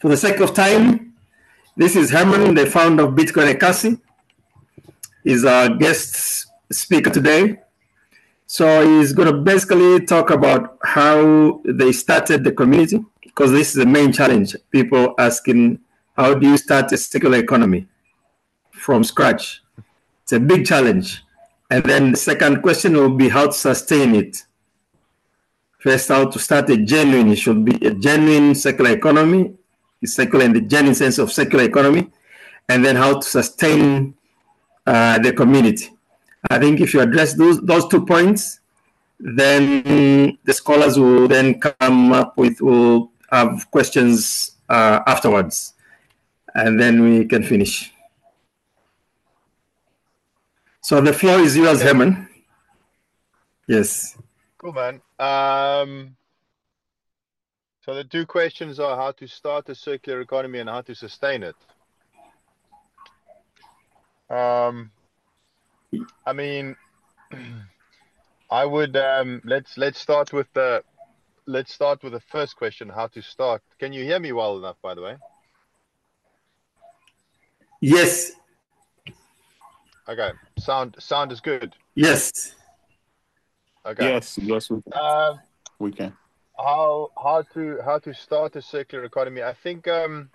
For the sake of time, this is Herman, the founder of Bitcoin Ekasi. He's our guest speaker today. So he's going to basically talk about how they started the community, because this is the main challenge. People asking, how do you start a circular economy from scratch? It's a big challenge. And then the second question will be how to sustain it. First, how to start a genuine, it should be a genuine circular economy, circular in the genuine sense of circular economy, and then how to sustain the community. I think if you address those 2 points, then the scholars will then come up with, will have questions afterwards, and then we can finish. So the floor is yours, Herman. Yes. Cool, man. So the 2 questions are how to start a circular economy and how to sustain it. I mean, I would let's start with the first question, how to start. Can you hear me well enough, by the way? Yes. Okay. Sound is good. Yes. Okay. Yes, we can. How to start a circular economy? I think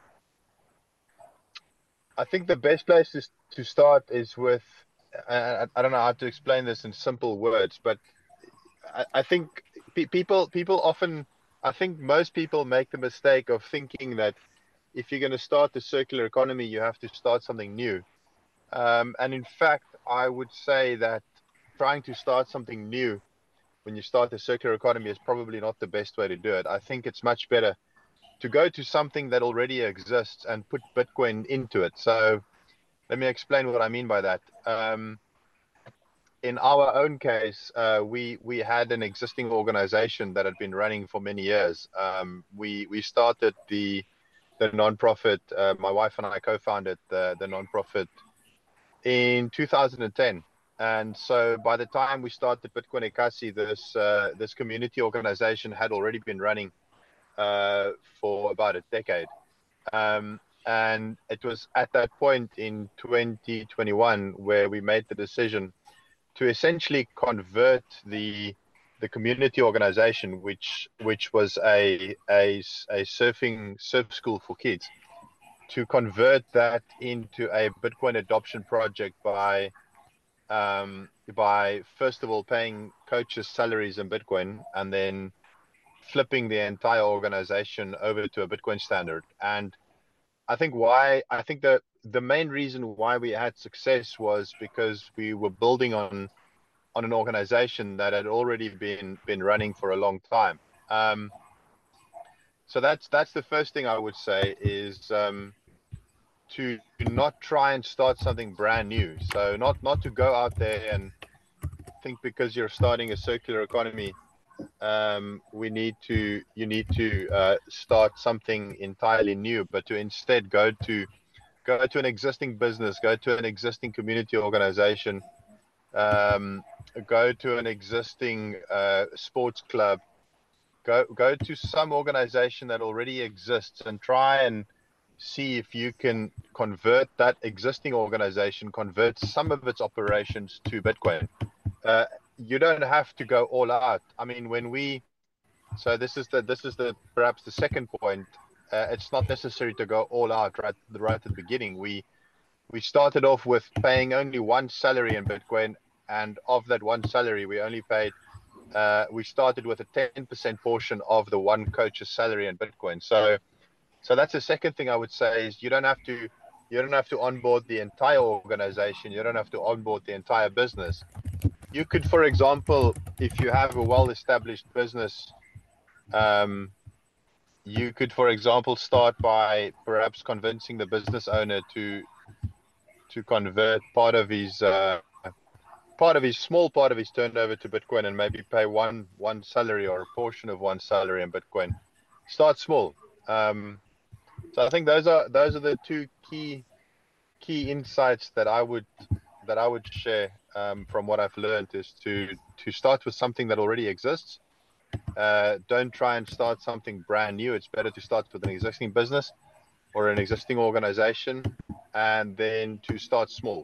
the best place to start is with, I don't know how to explain this in simple words, but I think people often, I think most people make the mistake of thinking that if you're going to start a circular economy, you have to start something new. And in fact, I would say that trying to start something new when you start a circular economy is probably not the best way to do it. I think it's much better to go to something that already exists and put Bitcoin into it. So let me explain what I mean by that. In our own case, we had an existing organization that had been running for many years. We started the nonprofit. My wife and I co-founded the nonprofit in 2010. And so by the time we started Bitcoin Ekasi, this community organization had already been running for about a decade. And it was at that point in 2021 where we made the decision to essentially convert the community organization, which was a surf school for kids, to convert that into a Bitcoin adoption project by first of all paying coaches salaries in Bitcoin, and then flipping the entire organization over to a Bitcoin standard. And I think the main reason why we had success was because we were building on an organization that had already been running for a long time. So that's the first thing I would say is to not try and start something brand new. So not to go out there and think because you're starting a circular economy, you need to start something entirely new, but to instead go to an existing business, go to an existing community organization, go to an existing sports club, go to some organization that already exists and try and see if you can convert that existing organization, convert some of its operations to Bitcoin. You don't have to go all out. I mean, so this is perhaps the second point. It's not necessary to go all out right at the beginning. We started off with paying only one salary in Bitcoin, and of that one salary, we only paid. We started with a 10% portion of the one coach's salary in Bitcoin. So that's the second thing I would say is you don't have to onboard the entire organization. You don't have to onboard the entire business. You could, for example, if you have a well-established business, you could, for example, start by perhaps convincing the business owner to convert part of his small part of his turnover to Bitcoin and maybe pay one salary or a portion of one salary in Bitcoin. Start small. So I think those are the 2 key insights that I would share from what I've learned, is to start with something that already exists. Don't try and start something brand new. It's better to start with an existing business. or an existing organization, and then to start small.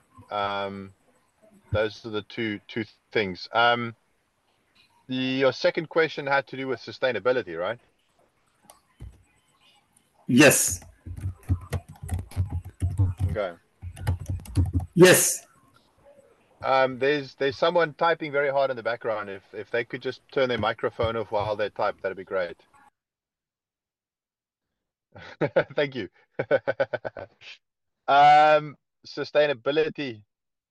Those are the two things. Your second question had to do with sustainability, right? Yes. Okay. Yes. There's someone typing very hard in the background. If they could just turn their microphone off while they type, that'd be great. Thank you. Sustainability.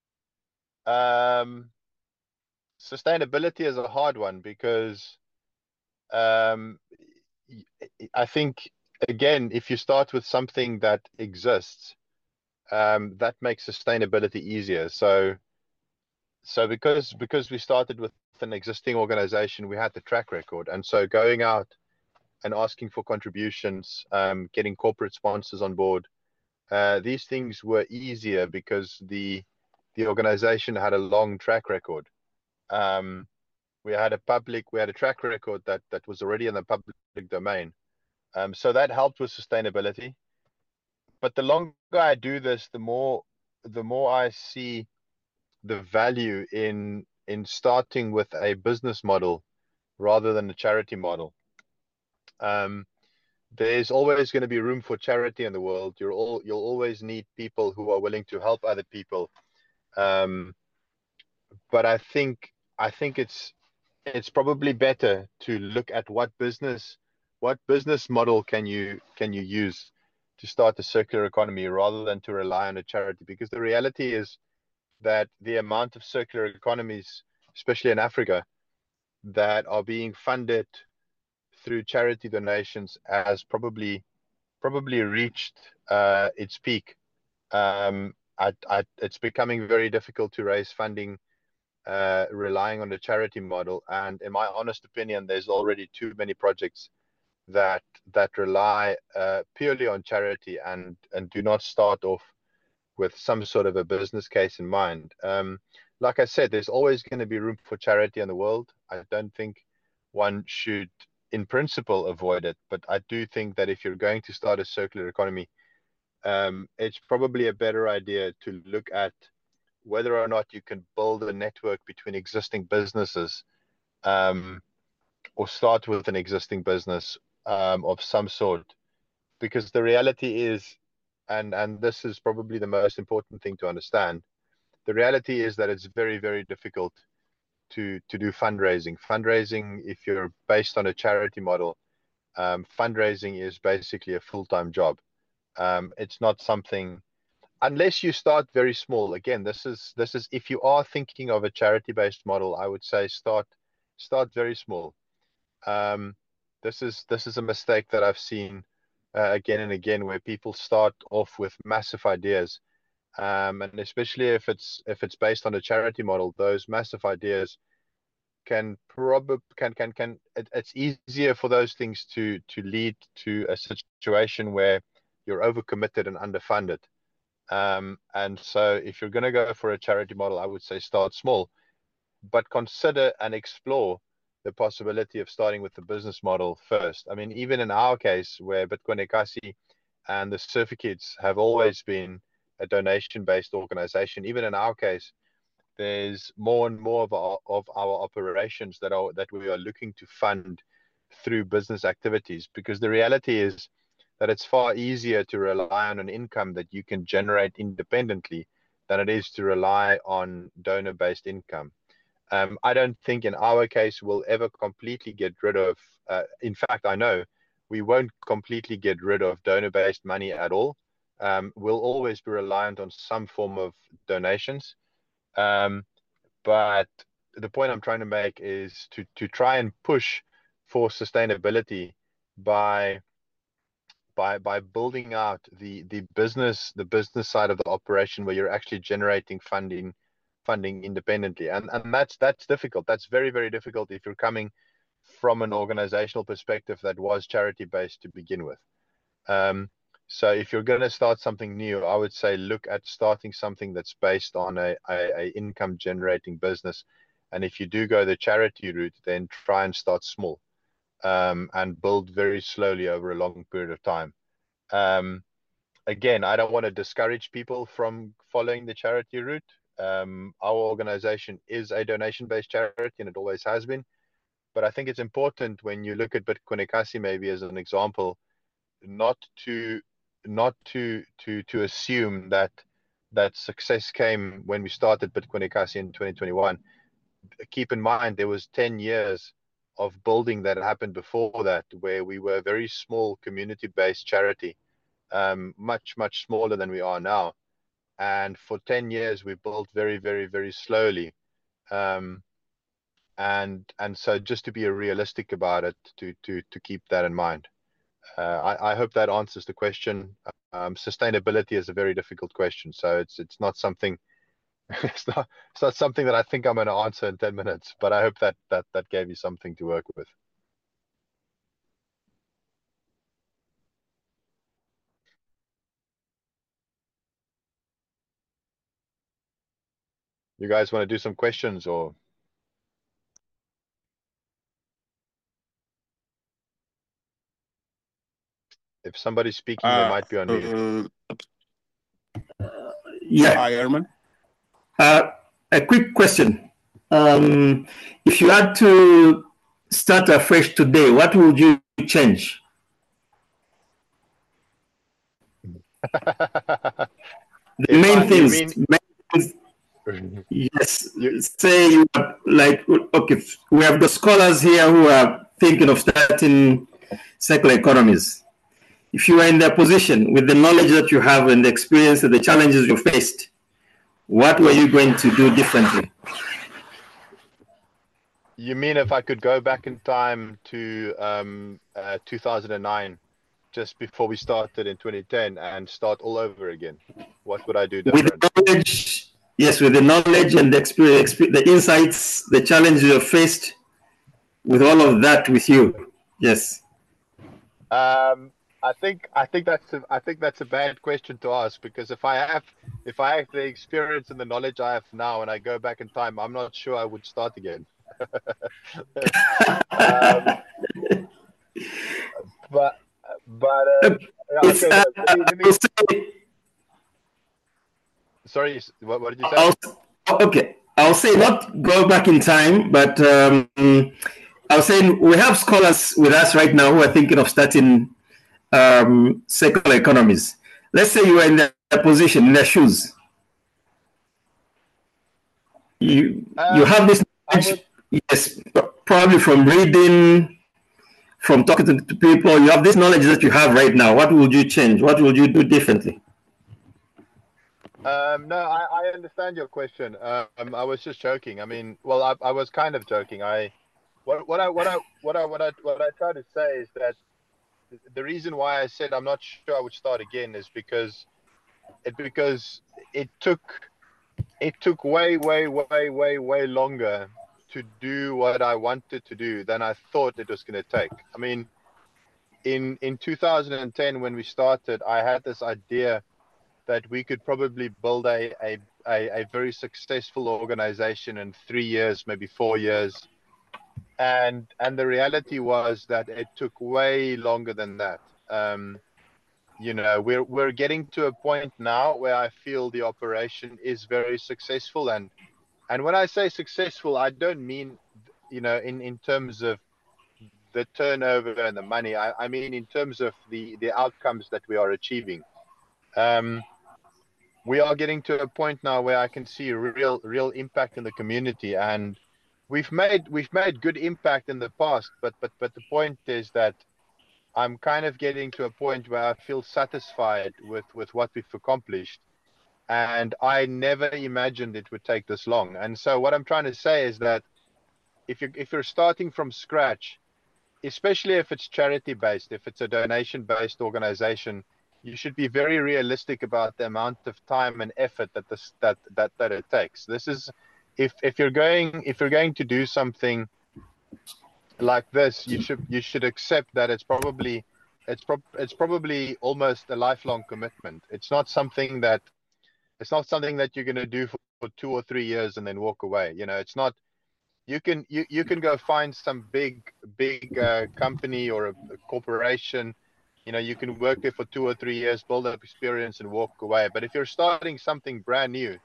Sustainability is a hard one because I think, again, if you start with something that exists, that makes sustainability easier. So because we started with an existing organization, we had the track record, and so going out and asking for contributions, getting corporate sponsors on board, these things were easier because the organization had a long track record. We had a track record that was already in the public domain. So that helped with sustainability. But the longer I do this, the more I see the value in starting with a business model rather than a charity model. There's always going to be room for charity in the world. You'll always need people who are willing to help other people. But I think it's probably better to look at what business model can you use to start a circular economy rather than to rely on a charity, because the reality is that the amount of circular economies, especially in Africa, that are being funded through charity donations has probably reached its peak. It's becoming very difficult to raise funding relying on the charity model, and in my honest opinion, there's already too many projects that rely purely on charity and do not start off with some sort of a business case in mind. Like I said, there's always going to be room for charity in the world. I don't think one should, in principle, avoid it, but I do think that if you're going to start a circular economy, it's probably a better idea to look at whether or not you can build a network between existing businesses, or start with an existing business of some sort. Because the reality is, and this is probably the most important thing to understand, the reality is that it's very, very difficult to do fundraising. Fundraising, if you're based on a charity model, fundraising is basically a full-time job. It's not something, unless you start very small. Again, this is if you are thinking of a charity-based model, I would say start very small. This is a mistake that I've seen again and again, where people start off with massive ideas, and especially if it's based on a charity model, those massive ideas it's easier for those things to lead to a situation where you're overcommitted and underfunded. And so if you're going to go for a charity model, I would say start small, but consider and explore the possibility of starting with the business model first. I mean, even in our case, where Bitcoin Ekasi and the Surfer Kids have always been a donation-based organization, even in our case, there's more and more of our operations that we are looking to fund through business activities, because the reality is that it's far easier to rely on an income that you can generate independently than it is to rely on donor-based income. I don't think in our case we'll ever completely get rid of, in fact, I know we won't completely get rid of donor-based money at all. We'll always be reliant on some form of donations. But the point I'm trying to make is to try and push for sustainability by building out the business side of the operation, where you're actually generating funding independently, and that's difficult. That's very, very difficult if you're coming from an organizational perspective that was charity based to begin with. So if you're going to start something new, I would say look at starting something that's based on a income generating business, and if you do go the charity route, then try and start small, and build very slowly over a long period of time. Again, I don't want to discourage people from following the charity route. Our organization is a donation-based charity, and it always has been. But I think it's important when you look at Bitcoin Ekasi maybe as an example, not to assume that success came when we started Bitcoin Ekasi in 2021. Keep in mind there was 10 years of building that happened before that, where we were a very small community-based charity, much smaller than we are now. And for 10 years we built very, very, very slowly. And so just to be realistic about it, to keep that in mind. I hope that answers the question. Sustainability is a very difficult question, so it's not something it's not something that I think I'm going to answer in 10 minutes, but I hope that gave you something to work with. You guys want to do some questions, or if somebody's speaking, they might be on mute. Yeah. Hi, Herman. A quick question. If you had to start afresh today, what would you change? The main things. Yes. Say you are like, okay, we have the scholars here who are thinking of starting circular economies. If you are in their position with the knowledge that you have and the experience and the challenges you faced, what were you going to do differently? You mean if I could go back in time to 2009, just before we started in 2010, and start all over again? What would I do different? With the knowledge, yes, with the knowledge and the experience, the insights, the challenges you have faced, with all of that with you, yes. I think that's a bad question to ask, because if I have the experience and the knowledge I have now, and I go back in time, I'm not sure I would start again. Okay, sorry, what did you say? I'll say not go back in time, but I was saying we have scholars with us right now who are thinking of starting circular economies. Let's say you are in their position, in their shoes. You have this knowledge, yes, probably from reading, from talking to people. You have this knowledge that you have right now. What would you change? What would you do differently? No, I understand your question. I was just joking. I mean, well, I was kind of joking. What I try to say is that the reason why I said I'm not sure I would start again is because it took way longer to do what I wanted to do than I thought it was going to take. I mean, in 2010 when we started, I had this idea that we could probably build a very successful organization in 3 years, maybe 4 years. And the reality was that it took way longer than that. You know, we're getting to a point now where I feel the operation is very successful. And when I say successful, I don't mean, you know, in terms of the turnover and the money. I mean in terms of the outcomes that we are achieving. We are getting to a point now where I can see real impact in the community, and we've made good impact in the past, but the point is that I'm kind of getting to a point where I feel satisfied with what we've accomplished, and I never imagined it would take this long. And so what I'm trying to say is that if you're starting from scratch, especially if it's charity based, if it's a donation based organization, you should be very realistic about the amount of time and effort that it takes. This is if you're going to do something like this, you should accept that it's probably almost a lifelong commitment. It's not something that you're going to do for 2 or 3 years and then walk away. You know, it's not. You can go find some big company or a corporation You can work there for 2 or 3 years, build up experience, and walk away. But if you're starting something brand new,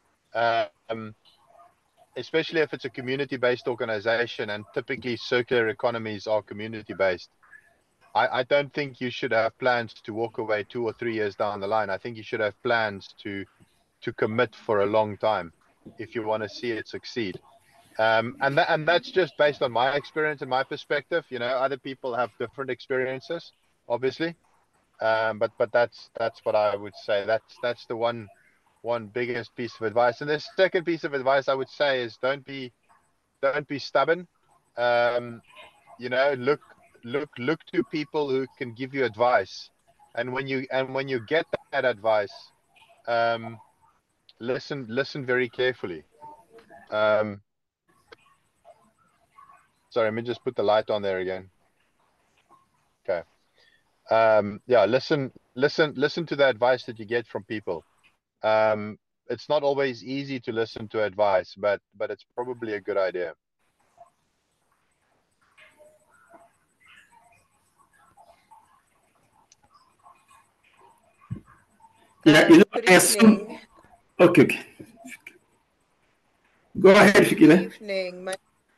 especially if it's a community-based organization, and typically circular economies are community-based, I don't think you should have plans to walk away 2 or 3 years down the line. I think you should have plans to commit for a long time if you want to see it succeed. And that's just based on my experience and my perspective. Other people have different experiences, obviously. But that's what I would say. That's the one biggest piece of advice. And the second piece of advice I would say is don't be stubborn. Look to people who can give you advice. And when you get that advice, listen very carefully. Sorry, let me just put the light on there again. Okay. Yeah, listen to the advice that you get from people. It's not always easy to listen to advice, but it's probably a good idea. Yeah, good evening. Okay. Go ahead, Fikile. Good evening.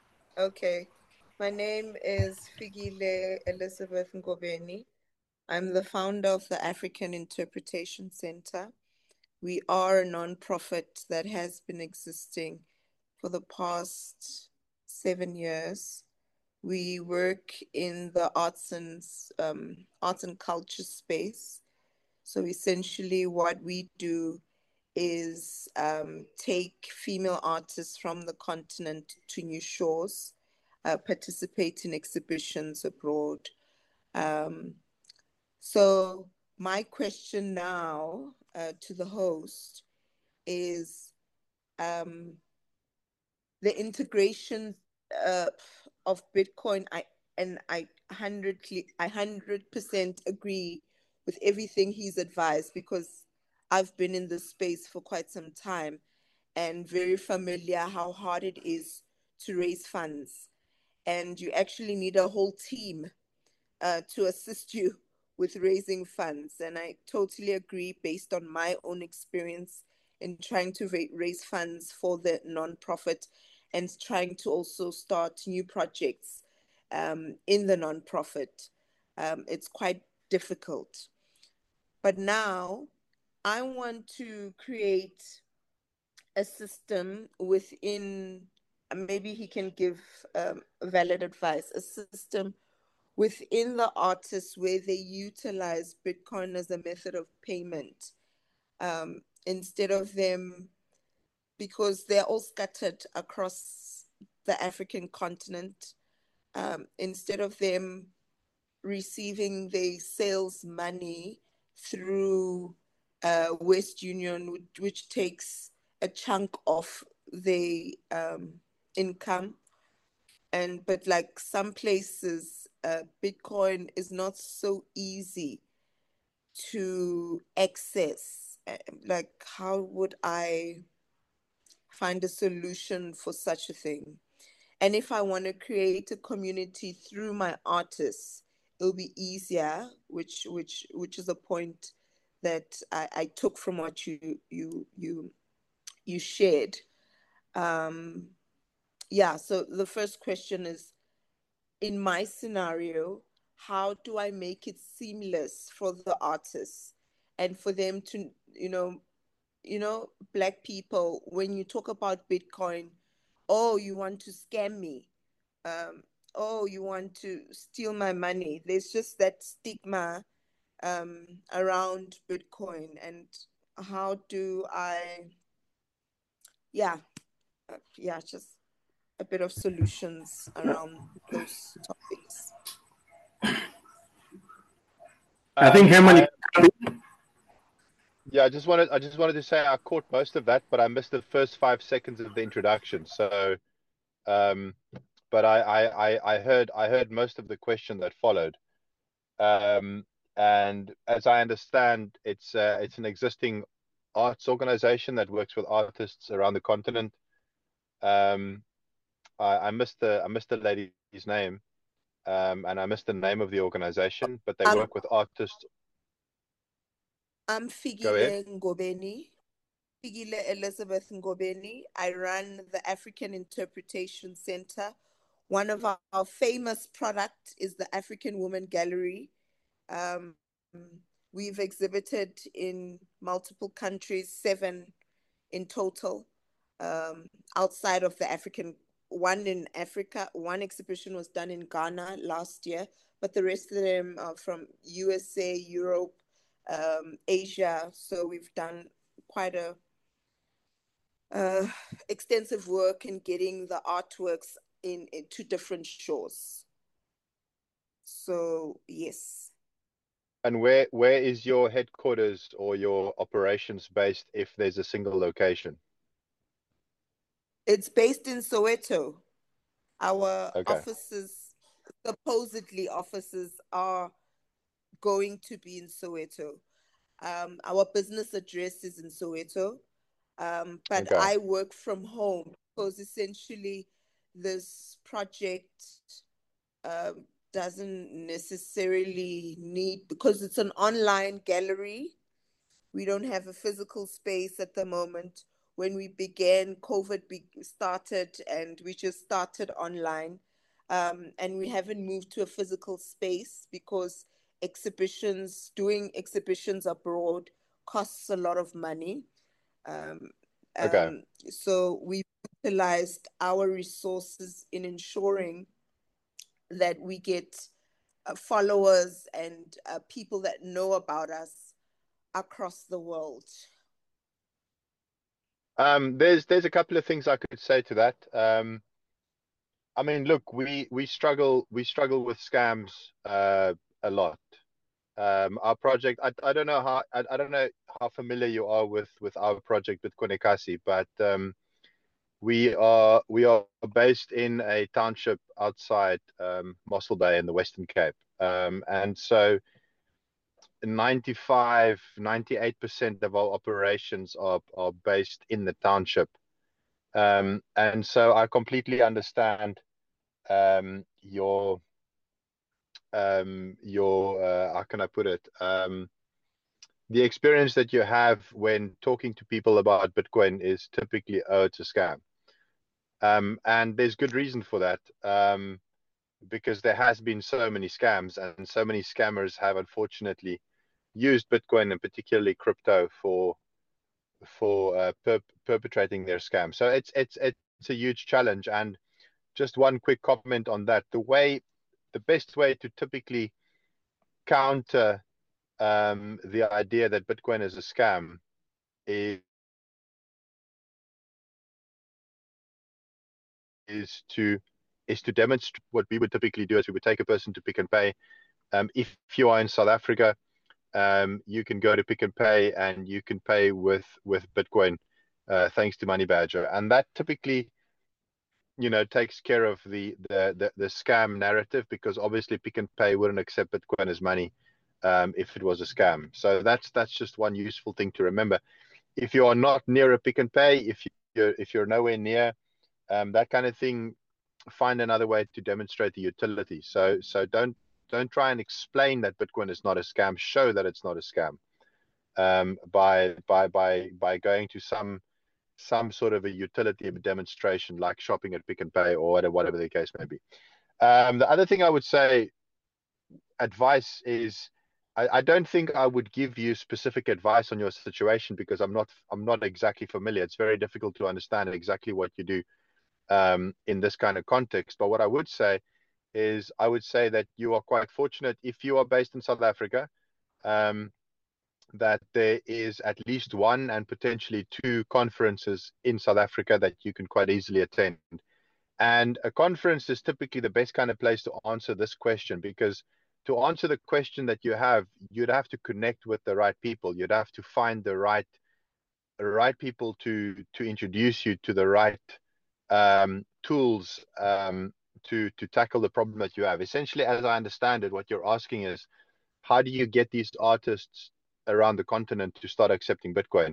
My name is Fikile Elizabeth Ngobeni. I'm the founder of the African Interpretation Center. We are a non-profit that has been existing for the past 7 years. We work in the arts and culture space. So essentially what we do is take female artists from the continent to new shores, participate in exhibitions abroad. So my question now to the host is the integration of Bitcoin. I 100% agree with everything he's advised, because I've been in this space for quite some time and very familiar how hard it is to raise funds. And you actually need a whole team to assist you with raising funds. And I totally agree based on my own experience in trying to raise funds for the nonprofit and trying to also start new projects in the nonprofit. It's quite difficult. But now I want to create a system within, maybe he can give valid advice, a system within the artists where they utilize Bitcoin as a method of payment, instead of them, because they're all scattered across the African continent, instead of them receiving their sales money through West Union, which takes a chunk of the income. But like some places, Bitcoin is not so easy to access. Like, how would I find a solution for such a thing? And if I want to create a community through my artists, it'll be easier, which is a point that I took from what you shared. Yeah, so the first question is, in my scenario, how do I make it seamless for the artists and for them to, Black people, when you talk about Bitcoin, oh, you want to scam me. Oh, you want to steal my money. There's just that stigma around Bitcoin. And how do I, just a bit of solutions around those topics. I think Herman. Yeah, I just wanted to say I caught most of that, but I missed the first 5 seconds of the introduction. So, but I heard most of the question that followed. And as I understand, it's an existing arts organization that works with artists around the continent. I missed the lady's name. and I missed the name of the organization, but they Um, work with artists. I'm Go ahead. Figile Ngobeni. Figile Elizabeth Ngobeni. I run the African Interpretation Center. One of our famous products is the African Woman Gallery. We've exhibited in multiple countries, 7 in total, outside of the African, one in Africa. One exhibition was done in Ghana last year, but the rest of them are from USA, Europe, Asia. So we've done quite a extensive work in getting the artworks into different shows. So yes. And where is your headquarters or your operations based if there's a single location? It's based in Soweto. Our Okay. offices, supposedly offices, are going to be in Soweto. Our business address is in Soweto, but Okay. I work from home because essentially this project doesn't necessarily need, because it's an online gallery. We don't have a physical space at the moment. When we began, COVID started, and we just started online. And we haven't moved to a physical space because doing exhibitions abroad costs a lot of money. Um, Okay. so we utilized our resources in ensuring that we get followers and people that know about us across the world. There's a couple of things I could say to that. I mean, look, we struggle with scams a lot. Our project, I don't know how I don't know how familiar you are with our project with Bitcoin Ekasi, but we are based in a township outside Mossel Bay in the Western Cape, and so 98% of our operations are based in the township. And so I completely understand your how can I put it? The experience that you have when talking to people about Bitcoin is typically, oh, it's a scam. And there's good reason for that. Because there has been so many scams, and so many scammers have unfortunately used Bitcoin and particularly crypto for perpetrating their scam. So it's a huge challenge. And just one quick comment on that: the best way to typically counter the idea that Bitcoin is a scam is to demonstrate. What we would typically do is we would take a person to Pick n Pay. If you are in South Africa, you can go to Pick n Pay and you can pay with Bitcoin, thanks to Money Badger, and that typically, takes care of the scam narrative, because obviously Pick n Pay wouldn't accept Bitcoin as money if it was a scam. So that's just one useful thing to remember. If you are not near a Pick n Pay, if you're nowhere near that kind of thing, find another way to demonstrate the utility. So don't try and explain that Bitcoin is not a scam. Show that it's not a scam by going to some sort of a utility demonstration, like shopping at Pick n Pay or whatever the case may be. The other thing I would say, advice is, I don't think I would give you specific advice on your situation, because I'm not exactly familiar. It's very difficult to understand exactly what you do in this kind of context. But what I would say is, I would say that you are quite fortunate if you are based in South Africa, that there is at least one and potentially two conferences in South Africa that you can quite easily attend. And a conference is typically the best kind of place to answer this question, because to answer the question that you have, you'd have to connect with the right people. You'd have to find the right people to introduce you to the right tools to tackle the problem that you have. Essentially, as I understand it, what you're asking is, how do you get these artists around the continent to start accepting Bitcoin?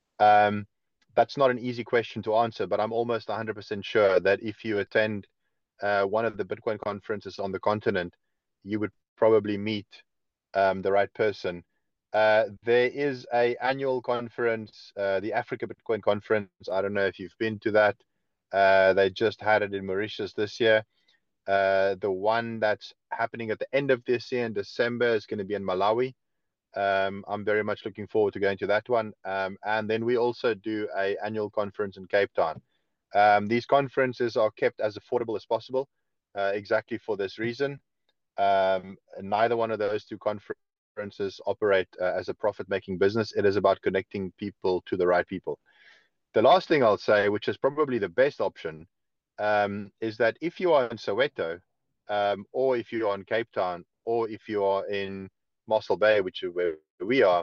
That's not an easy question to answer, but I'm almost 100% sure that if you attend one of the Bitcoin conferences on the continent, you would probably meet the right person. There is an annual conference, the Africa Bitcoin Conference. I don't know if you've been to that. They just had it in Mauritius this year. The one that's happening at the end of this year in December is going to be in Malawi. I'm very much looking forward to going to that one. And then we also do an annual conference in Cape Town. These conferences are kept as affordable as possible, exactly for this reason. Neither one of those two conferences operate as a profit-making business. It is about connecting people to the right people. The last thing I'll say, which is probably the best option, is that if you are in Soweto, or if you are in Cape Town, or if you are in Mossel Bay, which is where we are,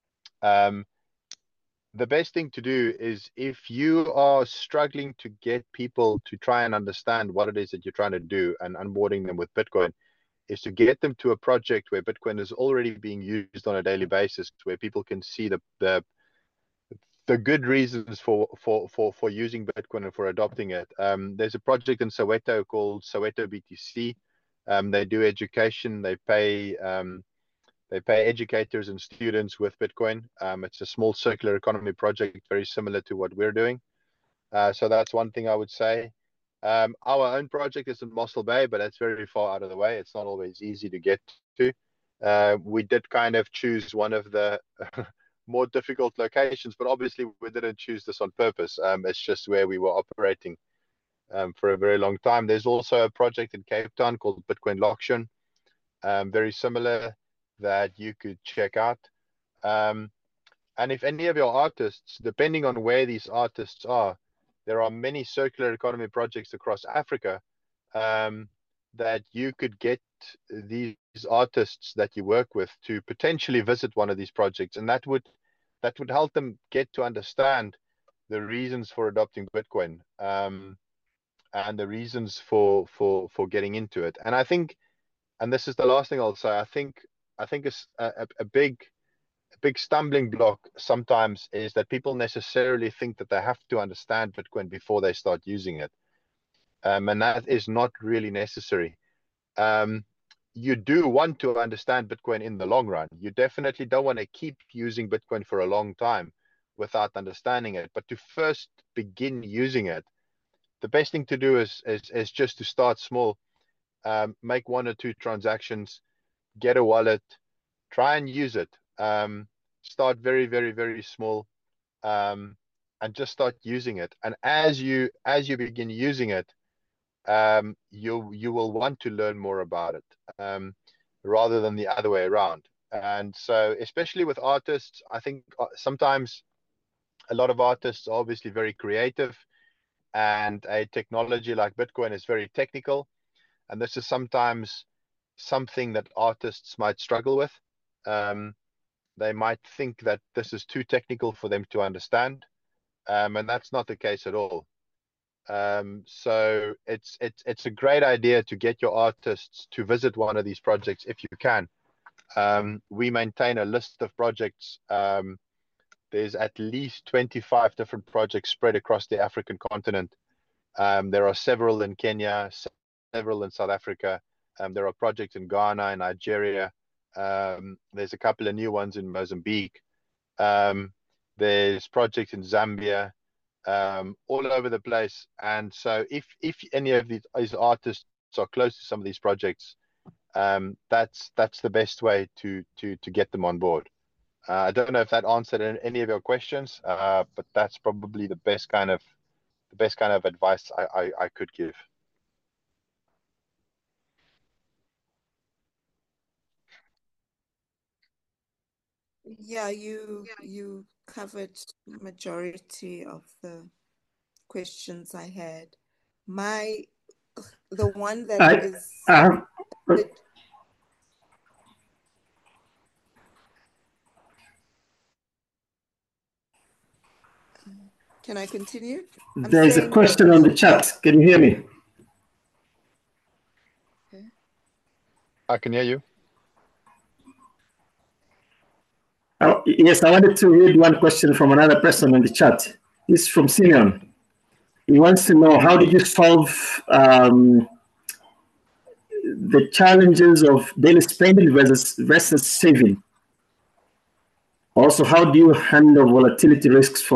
the best thing to do is, if you are struggling to get people to try and understand what it is that you're trying to do and onboarding them with Bitcoin, is to get them to a project where Bitcoin is already being used on a daily basis, where people can see the good reasons for using Bitcoin and for adopting it. There's a project in Soweto called Soweto BTC. They do education. They pay educators and students with Bitcoin. It's a small circular economy project, very similar to what we're doing. So that's one thing I would say. Our own project is in Mossel Bay, but that's very far out of the way. It's not always easy to get to. We did kind of choose one of the more difficult locations, but obviously we didn't choose this on purpose. It's just where we were operating for a very long time. There's also a project in Cape Town called Bitcoin Loction, very similar, that you could check out. And if any of your artists, depending on where these artists are, there are many circular economy projects across Africa that you could get these artists that you work with to potentially visit one of these projects, and that would help them get to understand the reasons for adopting Bitcoin, and the reasons for getting into it. And I think, and this is the last thing I'll say, I think it's a big stumbling block sometimes is that people necessarily think that they have to understand Bitcoin before they start using it. And that is not really necessary. You do want to understand Bitcoin in the long run. You definitely don't want to keep using Bitcoin for a long time without understanding it. But to first begin using it, the best thing to do is just to start small, make 1 or 2 transactions, get a wallet, try and use it. Start very, very, very small, and just start using it. And as you begin using it, you will want to learn more about it, rather than the other way around. And so, especially with artists, I think sometimes a lot of artists are obviously very creative, and a technology like Bitcoin is very technical. And this is sometimes something that artists might struggle with. They might think that this is too technical for them to understand, and that's not the case at all. So it's a great idea to get your artists to visit one of these projects if you can. We maintain a list of projects. There's at least 25 different projects spread across the African continent. There are several in Kenya, several in South Africa. There are projects in Ghana and Nigeria. There's a couple of new ones in Mozambique. There's projects in Zambia, all over the place. And so if any of these artists are close to some of these projects, that's the best way to get them on board. I don't know if that answered any of your questions, but that's probably the best kind of advice I could give. Yeah, you covered the majority of the questions I had. The one that is... Can I continue? There's a question on the chat. Can you hear me? Okay. I can hear you. Yes, I wanted to read one question from another person in the chat. It's from Simeon. He wants to know, how did you solve the challenges of daily spending versus saving. Also, how do you handle volatility risks for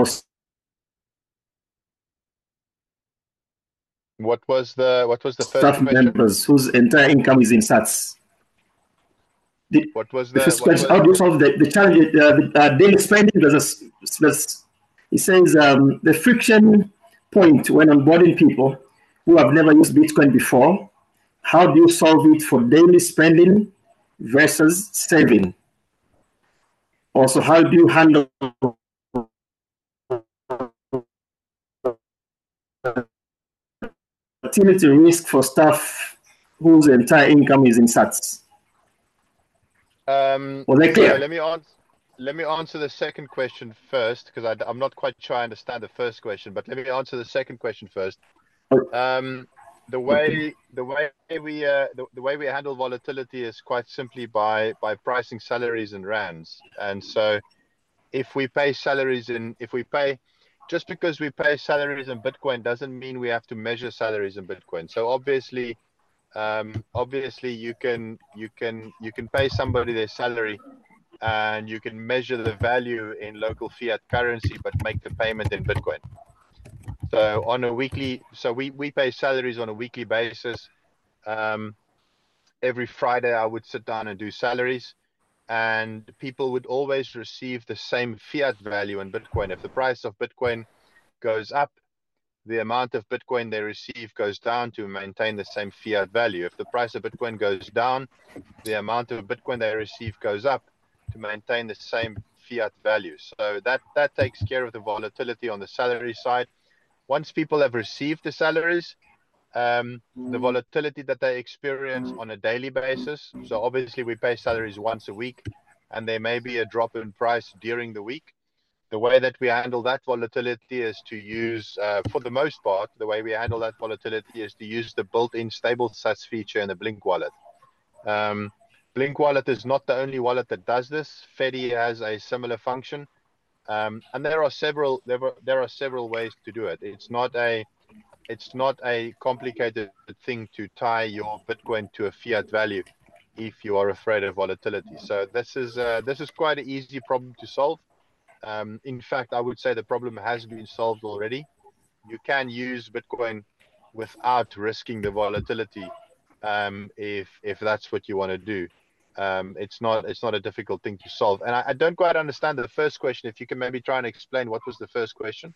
What was the first staff question? members whose entire income is in SATs? What was the first question? How do you solve the challenge, daily spending versus it says the friction point when onboarding people who have never used Bitcoin before. How do you solve it for daily spending versus saving? Also, how do you handle volatility risk for staff whose entire income is in SATs? Was that clear? So let me answer the second question first, because I'm not quite sure I understand the first question, but let me answer the second question first. The way we handle volatility is quite simply by pricing salaries in rands. And so if we pay salaries just because we pay salaries in Bitcoin doesn't mean we have to measure salaries in Bitcoin. So obviously you can pay somebody their salary and you can measure the value in local fiat currency, but make the payment in Bitcoin. So we pay salaries on a weekly basis. Every Friday I would sit down and do salaries, and people would always receive the same fiat value in Bitcoin. If the price of Bitcoin goes up, the amount of Bitcoin they receive goes down to maintain the same fiat value. If the price of Bitcoin goes down, the amount of Bitcoin they receive goes up to maintain the same fiat value. So that takes care of the volatility on the salary side. Once people have received the salaries, the volatility that they experience on a daily basis. So obviously we pay salaries once a week, and there may be a drop in price during the week. The way that we handle that volatility is to use, for the most part, the way we handle that volatility is to use the built-in stable sats feature in the Blink wallet. Blink wallet is not the only wallet that does this. Fedi has a similar function, and there are several ways to do it. It's not a complicated thing to tie your Bitcoin to a fiat value if you are afraid of volatility. So this is quite an easy problem to solve. In fact, I would say the problem has been solved already. You can use Bitcoin without risking the volatility, if that's what you want to do. It's not a difficult thing to solve. And I don't quite understand the first question. If you can maybe try and explain what was the first question.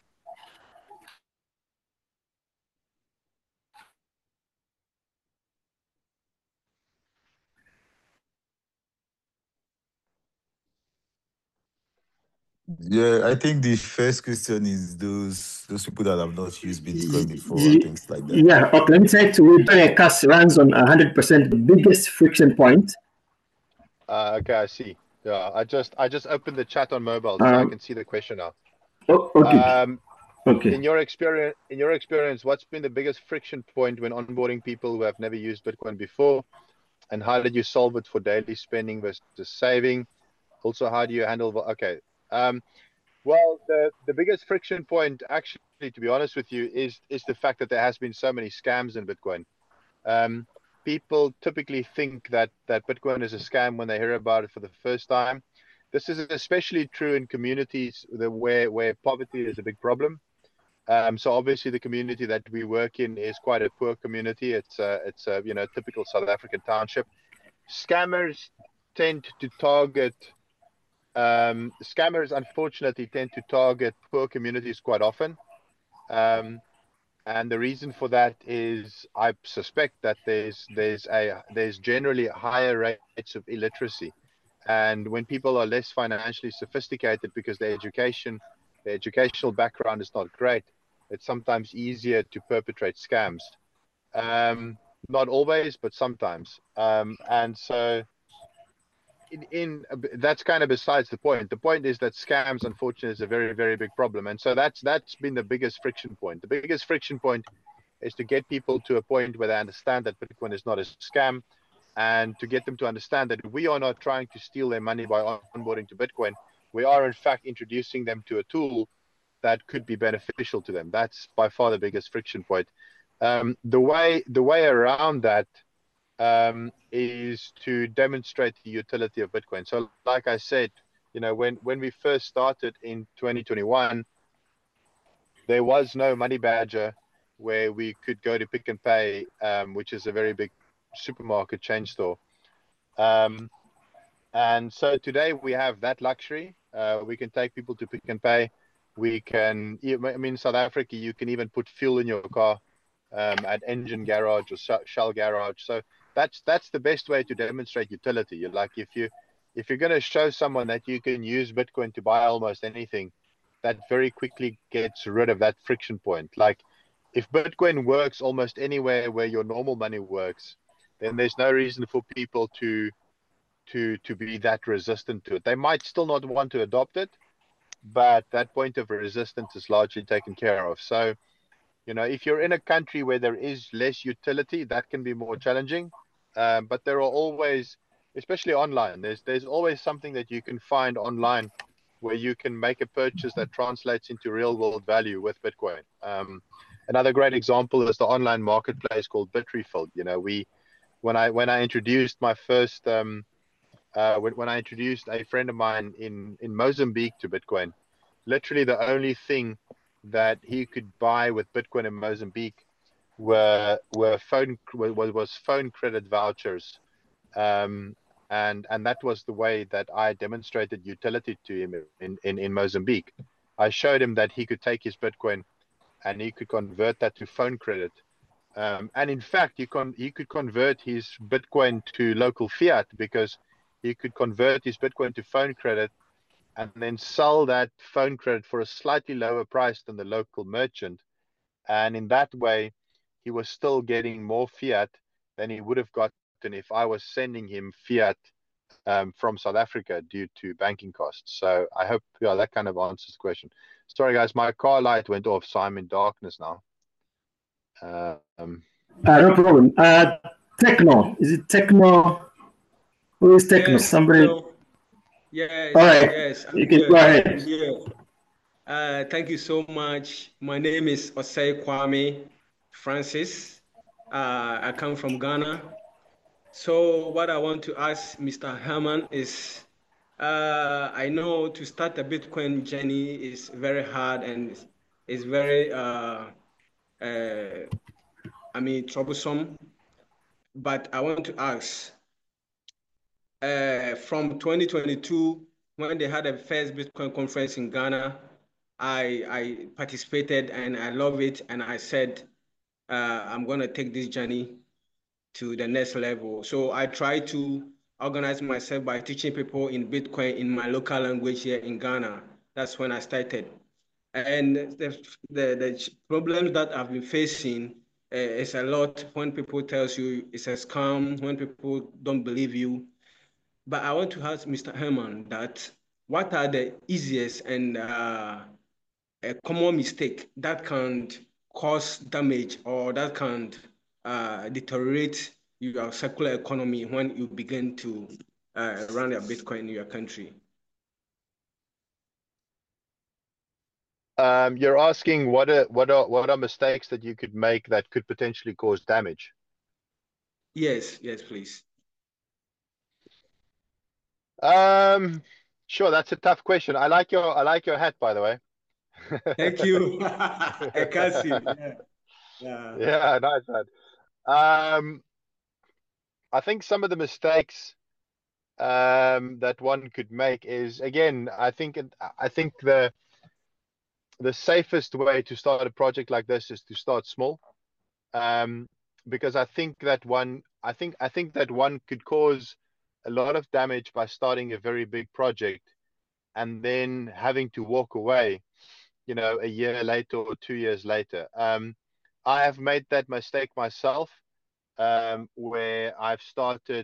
Yeah, I think the first question is those people that have not used Bitcoin before and things like that. Yeah, okay. Let me say to Bitcoin Cash runs on 100% the biggest friction point. Okay, I see. Yeah, I just opened the chat on mobile, so I can see the question now. Okay. Okay. In your experience, what's been the biggest friction point when onboarding people who have never used Bitcoin before, and how did you solve it for daily spending versus saving? Also, how do you handle? Okay. Well, the biggest friction point, actually, to be honest with you, is the fact that there has been so many scams in Bitcoin. People typically think that Bitcoin is a scam when they hear about it for the first time. This is especially true in communities where poverty is a big problem. So obviously the community that we work in is quite a poor community. It's a typical South African township. Scammers unfortunately tend to target poor communities quite often. And the reason for that is I suspect that there's generally higher rates of illiteracy. And when people are less financially sophisticated because their educational background is not great, it's sometimes easier to perpetrate scams. Not always, but sometimes. And so that's kind of besides the point. The point is that scams, unfortunately, is a very, very big problem. And so that's been the biggest friction point. The biggest friction point is to get people to a point where they understand that Bitcoin is not a scam, and to get them to understand that we are not trying to steal their money by onboarding to Bitcoin. We are, in fact, introducing them to a tool that could be beneficial to them. That's by far the biggest friction point. The way around that is to demonstrate the utility of Bitcoin. So like I said, when we first started in 2021, there was no Money Badger where we could go to Pick n Pay, which is a very big supermarket chain store. And so today we have that luxury. We can take people to Pick n Pay. In South Africa, you can even put fuel in your car at Engine Garage or Shell Garage. So that's the best way to demonstrate utility. If you're going to show someone that you can use Bitcoin to buy almost anything, that very quickly gets rid of that friction point. Like if Bitcoin works almost anywhere where your normal money works, then there's no reason for people to be that resistant to it. They might still not want to adopt it, but that point of resistance is largely taken care of. So, if you're in a country where there is less utility, that can be more challenging. But there are always, especially online, there's always something that you can find online where you can make a purchase that translates into real world value with Bitcoin. Another great example is the online marketplace called Bitrefill. When I introduced my first when I introduced a friend of mine in Mozambique to Bitcoin, literally the only thing that he could buy with Bitcoin in Mozambique was phone credit vouchers, and that was the way that I demonstrated utility to him in Mozambique. I showed him that he could take his Bitcoin and he could convert that to phone credit. And in fact, he could convert his Bitcoin to local fiat, because he could convert his Bitcoin to phone credit and then sell that phone credit for a slightly lower price than the local merchant. And in that way, he was still getting more fiat than he would have gotten if I was sending him fiat from South Africa due to banking costs. So I hope that kind of answers the question. Sorry, guys, my car light went off, so I'm in darkness now. No problem. Techno, is it Techno? Who is Techno? Yes, Somebody. hello. Yes. All right. Yes. You can go ahead. Yeah. Thank you so much. My name is Osei Kwame Francis. I come from Ghana. So what I want to ask Mr. Herman is, I know to start a Bitcoin journey is very hard and is very, troublesome. But I want to ask, from 2022, when they had a first Bitcoin conference in Ghana, I participated and I love it. And I said, I'm going to take this journey to the next level. So I try to organize myself by teaching people in Bitcoin in my local language here in Ghana. That's when I started. And the problems that I've been facing is a lot when people tell you it's a scam, when people don't believe you. But I want to ask Mr. Herman that what are the easiest and a common mistake that can cause damage or that can deteriorate your circular economy when you begin to run a Bitcoin in your country? You're asking what are mistakes that you could make that could potentially cause damage? Yes, please. Sure, that's a tough question. I like your hat, by the way. Thank you. I can't see. Yeah, nice hat. I think some of the mistakes that one could make is, again, I think the safest way to start a project like this is to start small, because I think that one could cause a lot of damage by starting a very big project and then having to walk away, a year later or 2 years later. I have made that mistake myself, where I've started,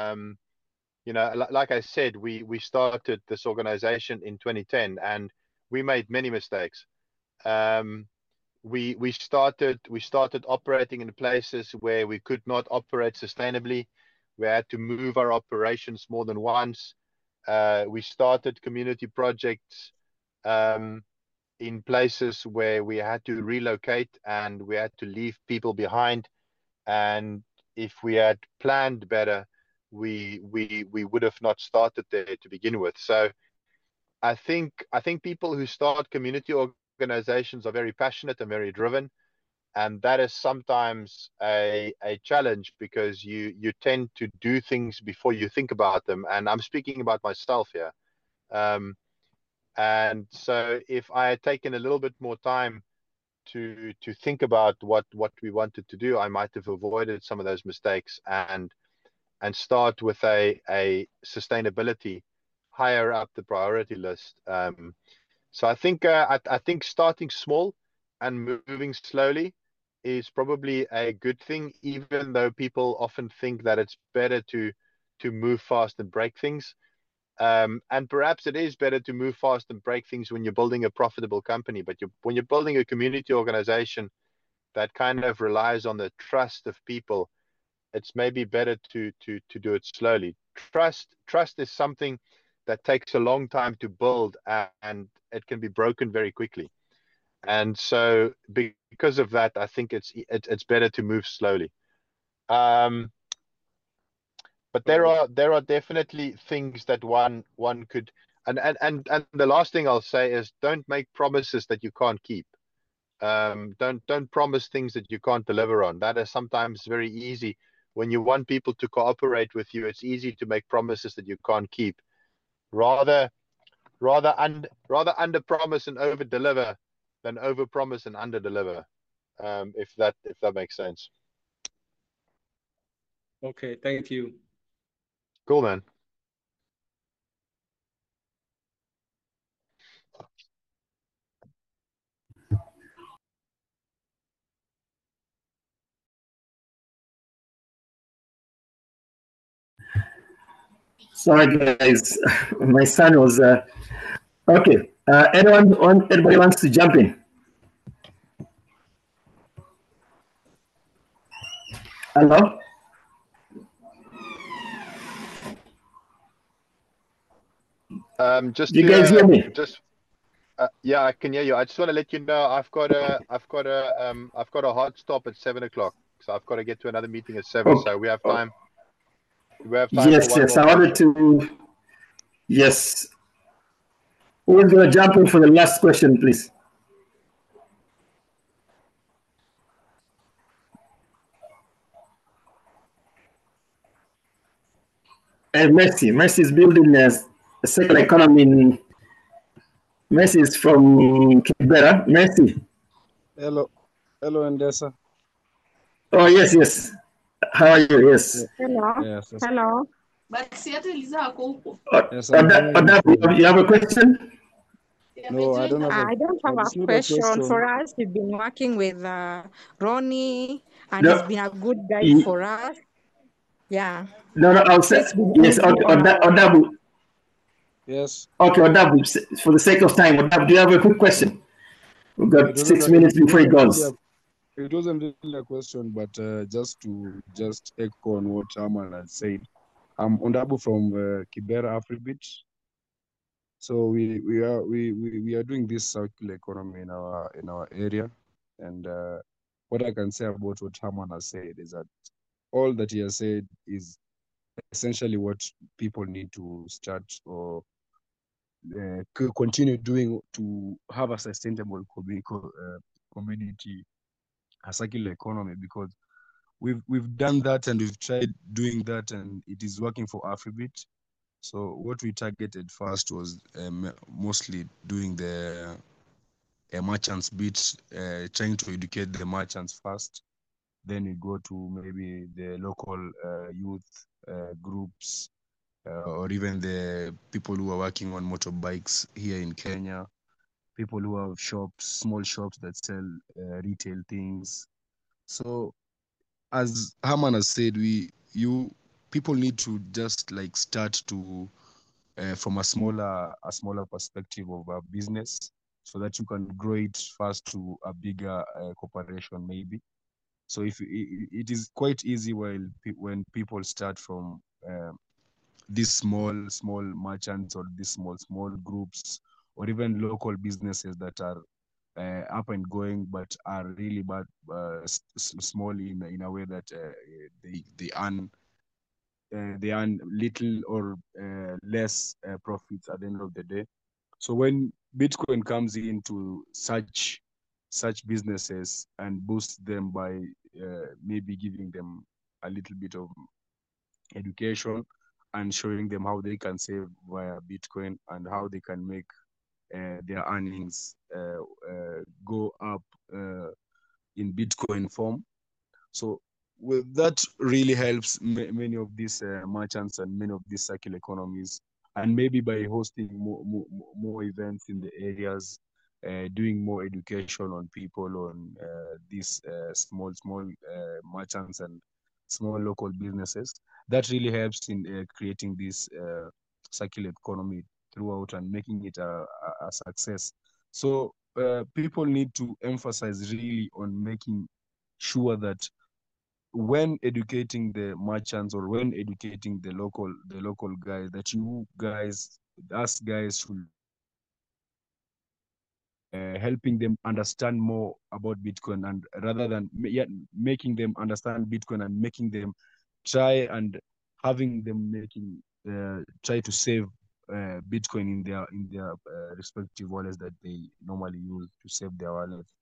like I said, we started this organization in 2010 and we made many mistakes. We started operating in places where we could not operate sustainably. We had to move our operations more than once. We started community projects in places where we had to relocate and we had to leave people behind. And if we had planned better, we would have not started there to begin with. So I think people who start community organizations are very passionate and very driven, and that is sometimes a challenge because you tend to do things before you think about them. And I'm speaking about myself here. And so if I had taken a little bit more time to think about what we wanted to do, I might have avoided some of those mistakes and start with a sustainability higher up the priority list. So I think starting small and moving slowly is probably a good thing, even though people often think that it's better to move fast and break things. And perhaps it is better to move fast and break things when you're building a profitable company. But when you're building a community organization that kind of relies on the trust of people, it's maybe better to do it slowly. Trust is something that takes a long time to build, and it can be broken very quickly. And so because of that, I think it's better to move slowly. But there are definitely things that one could, and the last thing I'll say is, don't make promises that you can't keep. Don't promise things that you can't deliver on. That is sometimes very easy. When you want people to cooperate with you, it's easy to make promises that you can't keep. Rather under promise and over deliver than over promise and under deliver. If that makes sense. Okay, thank you. Cool, man. Sorry, guys. My son was okay. Anybody wants to jump in? Hello? Just You guys hear me? Yeah, I can hear you. I just want to let you know I've got a hard stop at 7 o'clock, so I've got to get to another meeting at 7. Okay. So we have time. We have time Yes, for one yes. more I wanted question. to. Yes. Who's going to jump in for the last question, please? Mercy. Mercy is building a circular economy. Mercy is from Kibera. Mercy. Hello, Ndesa. Oh, yes, yes. How are you? Yes. Hello. Yes, Hello. yes, I'm doing Odabu, you have a question? No, I don't have I don't have it's a not a question for question. us. We've been working with Ronnie, and No. he's been a good guide for us. Yeah. No, I'll So say it's been yes. easy on us. Odabu. Yes. Okay, Odabu. For the sake of time, Odabu, do you have a quick question? We've got 6 minutes before it goes. It wasn't really a question, but just to echo on what Chairman had said. I'm Ondabu from Kibera Afribit. So we are doing this circular economy in our area, and what I can say about what Herman has said is that all that he has said is essentially what people need to start or continue doing to have a sustainable community, a circular economy, because we've done that and we've tried doing that and it is working for Afribit. So what we targeted first was mostly doing the merchants bit, trying to educate the merchants first. Then we go to maybe the local youth groups, or even the people who are working on motorbikes here in Kenya, people who have shops, small shops that sell retail things. So as Herman has said, people need to just like start to from a smaller perspective of a business, so that you can grow it fast to a bigger corporation maybe. So if it is quite easy when people start from these small merchants or these small groups or even local businesses that are up and going, but are really but small in a way that they earn little or less profits at the end of the day. So when Bitcoin comes into such businesses and boosts them by maybe giving them a little bit of education and showing them how they can save via Bitcoin and how they can make their earnings go up in Bitcoin form. So that really helps many of these merchants and many of these circular economies. And maybe by hosting more events in the areas, doing more education on people on these small merchants and small local businesses, that really helps in creating this circular economy throughout and making it a success. So people need to emphasize really on making sure that when educating the merchants or when educating the local guys, that you guys, us guys, should helping them understand more about Bitcoin, and rather than making them understand Bitcoin and making them try and having them making try to save Bitcoin in their respective wallets that they normally use to save their wallets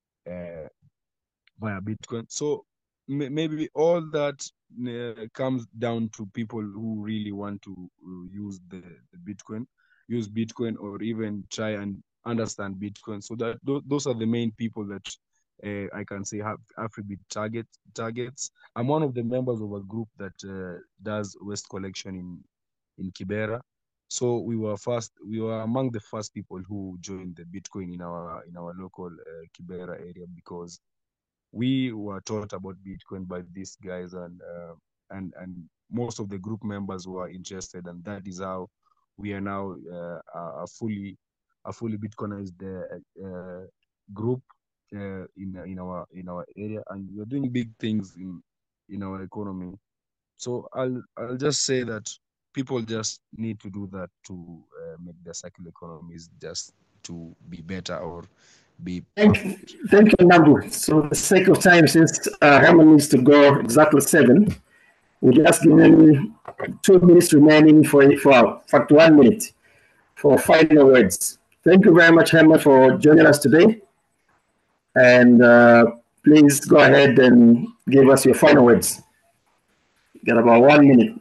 via Bitcoin. So maybe all that comes down to people who really want to use the Bitcoin, or even try and understand Bitcoin. So that those are the main people that I can say have Afribit targets. I'm one of the members of a group that does waste collection in Kibera. So we were among the first people who joined the Bitcoin in our local Kibera area, because we were taught about Bitcoin by these guys, and most of the group members were interested, and that is how we are now a fully Bitcoinized group in our area, and we're doing big things in our economy. So I'll just say that people just need to do that to make their circular economies just to be better or be. Thank you, Nambu. So, for the sake of time, since Herman needs to go exactly 7, we'll just give him 2 minutes remaining for 1 minute for final words. Thank you very much, Herman, for joining us today. And please go ahead and give us your final words. You got about 1 minute.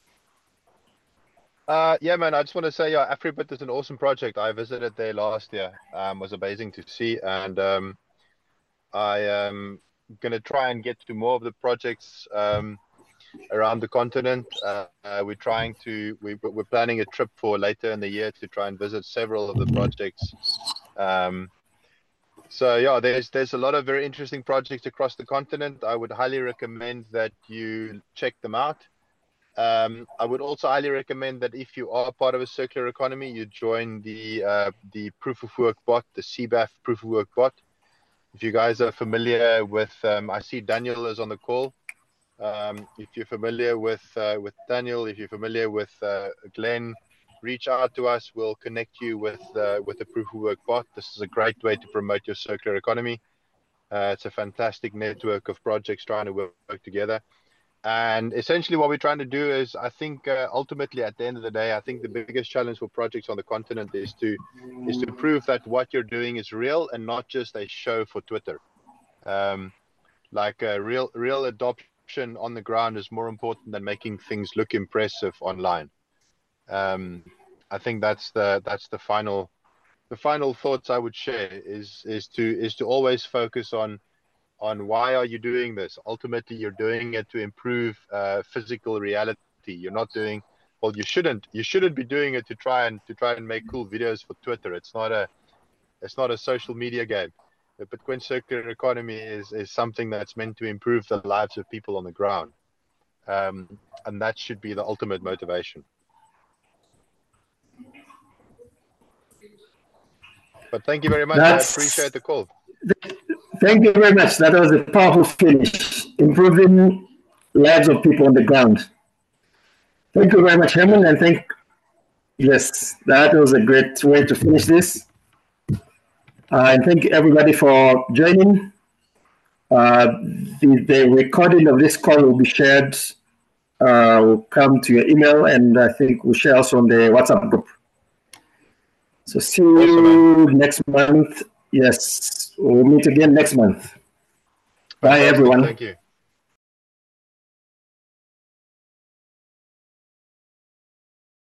Yeah, man, I just want to say, Afribit is an awesome project. I visited there last year. Was amazing to see, and I am going to try and get to more of the projects around the continent. We're planning a trip for later in the year to try and visit several of the projects. So yeah, there's a lot of very interesting projects across the continent. I would highly recommend that you check them out. I would also highly recommend that if you are part of a circular economy, you join the Proof of Work bot, the CBAF Proof of Work bot. If you guys are familiar with, I see Daniel is on the call. If you're familiar with Daniel, if you're familiar with Glenn, reach out to us. We'll connect you with the Proof of Work bot. This is a great way to promote your circular economy. It's a fantastic network of projects trying to work together. And essentially what we're trying to do is, I think ultimately at the end of the day, I think the biggest challenge for projects on the continent is to prove that what you're doing is real and not just a show for Twitter. Like a real adoption on the ground is more important than making things look impressive online. I think that's the final thoughts I would share is to always focus on why are you doing this. Ultimately, you're doing it to improve physical reality. You're not doing, well, you shouldn't be doing it to try and make cool videos for Twitter. It's not a social media game. The Bitcoin circular economy is something that's meant to improve the lives of people on the ground, and that should be the ultimate motivation. But thank you very much. I appreciate the call. Thank you very much. That was a powerful finish, improving lives of people on the ground. Thank you very much, Herman, and yes, that was a great way to finish this. And thank you everybody for joining. The recording of this call will be shared, will come to your email, and I think we'll share also on the WhatsApp group. So see you next month. Yes, we'll meet again next month. Bye, everyone. Thank you.